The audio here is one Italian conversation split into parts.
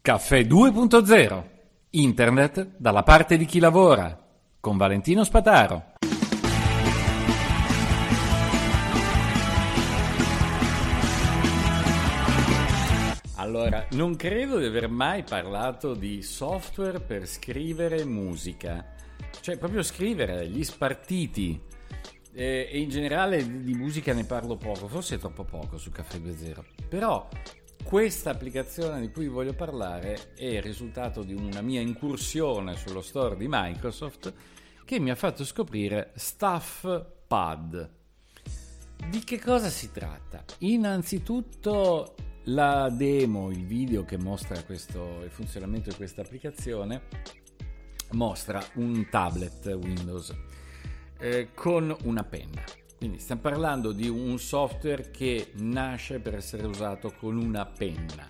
Caffè 2.0. Internet dalla parte di chi lavora. Con Valentino Spataro. Allora, non credo di aver mai parlato di software per scrivere musica. Cioè, proprio scrivere, gli spartiti. E in generale di musica ne parlo poco, forse è troppo poco su Caffè 2.0. Però questa applicazione di cui voglio parlare è il risultato di una mia incursione sullo store di Microsoft che mi ha fatto scoprire StuffPad. Di che cosa si tratta? Innanzitutto la demo, il video che mostra il funzionamento di questa applicazione, mostra un tablet Windows con una penna. Quindi stiamo parlando di un software che nasce per essere usato con una penna.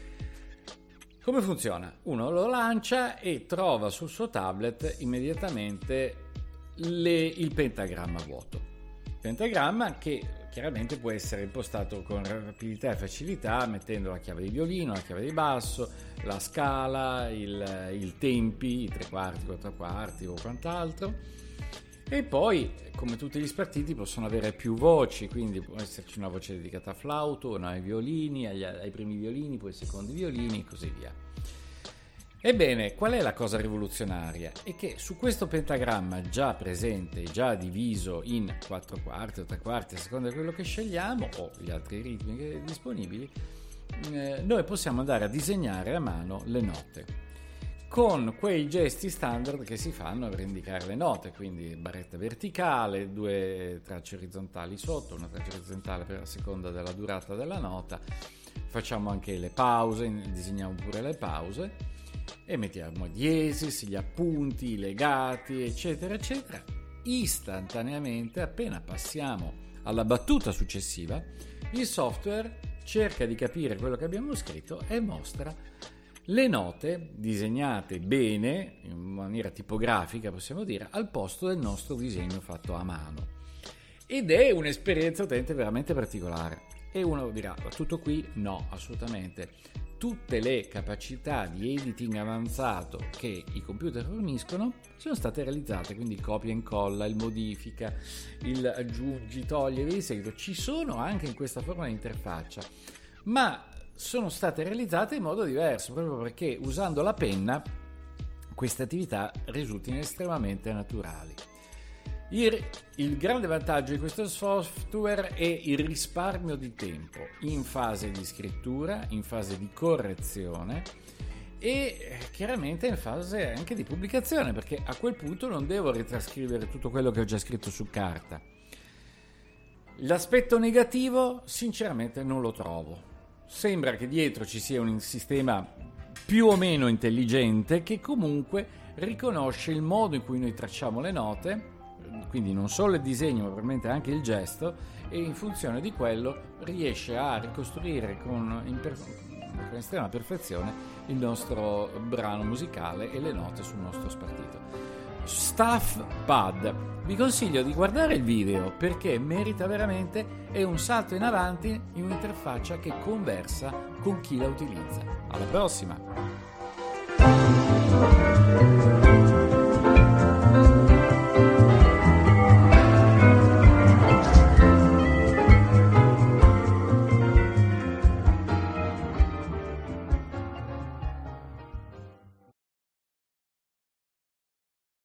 Come funziona? Uno lo lancia e trova sul suo tablet immediatamente il pentagramma vuoto. Pentagramma che chiaramente può essere impostato con rapidità e facilità mettendo la chiave di violino, la chiave di basso, la scala, i tempi, i 3/4, 4/4 o quant'altro. E poi, come tutti gli spartiti, possono avere più voci, quindi può esserci una voce dedicata a flauto, una ai violini, ai primi violini, poi ai secondi violini e così via. Ebbene, qual è la cosa rivoluzionaria? È che su questo pentagramma già presente, già diviso in 4/4 o 3/4, a seconda di quello che scegliamo, o gli altri ritmi disponibili, noi possiamo andare a disegnare a mano le note con quei gesti standard che si fanno per indicare le note, quindi barretta verticale, 2 tracce orizzontali sotto, una traccia orizzontale per la seconda della durata della nota. Facciamo anche le pause, disegniamo pure le pause e mettiamo diesis, gli appunti, i legati, eccetera, eccetera. Istantaneamente, appena passiamo alla battuta successiva, il software cerca di capire quello che abbiamo scritto e mostra le note disegnate bene, in maniera tipografica possiamo dire, al posto del nostro disegno fatto a mano. Ed è un'esperienza utente veramente particolare. E uno dirà, tutto qui? No, assolutamente. Tutte le capacità di editing avanzato che i computer forniscono sono state realizzate, quindi il copia e incolla, il modifica, il aggiungi, togli e via di seguito, ci sono anche in questa forma di interfaccia, ma sono state realizzate in modo diverso, proprio perché usando la penna queste attività risultino estremamente naturali. Il grande vantaggio di questo software è il risparmio di tempo in fase di scrittura, in fase di correzione e chiaramente in fase anche di pubblicazione, perché a quel punto non devo ritrascrivere tutto quello che ho già scritto su carta. L'aspetto negativo sinceramente non lo trovo. Sembra che dietro ci sia un sistema più o meno intelligente che comunque riconosce il modo in cui noi tracciamo le note, quindi non solo il disegno ma probabilmente anche il gesto, e in funzione di quello riesce a ricostruire con estrema perfezione il nostro brano musicale e le note sul nostro spartito. StuffPad, vi consiglio di guardare il video perché merita veramente, è un salto in avanti in un'interfaccia che conversa con chi la utilizza. Alla prossima!